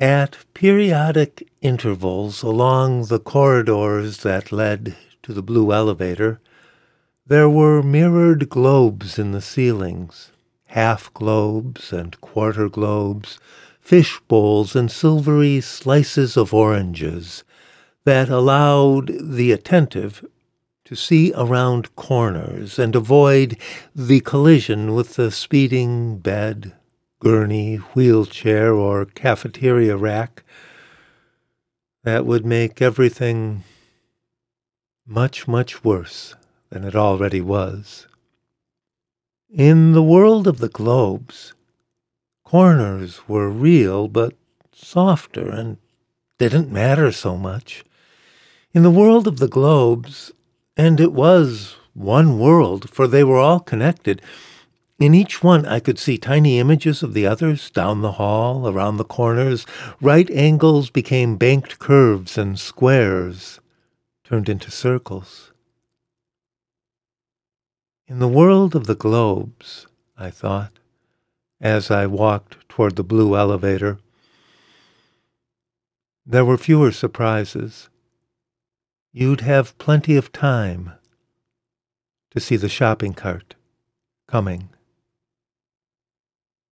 At periodic intervals along the corridors that led to the blue elevator, there were mirrored globes in the ceilings, half globes and quarter globes, fish bowls and silvery slices of oranges that allowed the attentive to see around corners and avoid the collision with the speeding bed, gurney, wheelchair, or cafeteria rack that would make everything much, much worse than it already was. In the world of the globes, corners were real but softer and didn't matter so much. In the world of the globes, and it was one world, for they were all connected, in each one I could see tiny images of the others down the hall, around the corners. Right angles became banked curves, and squares turned into circles. In the world of the globes, I thought, as I walked toward the blue elevator, there were fewer surprises. You'd have plenty of time to see the shopping cart coming.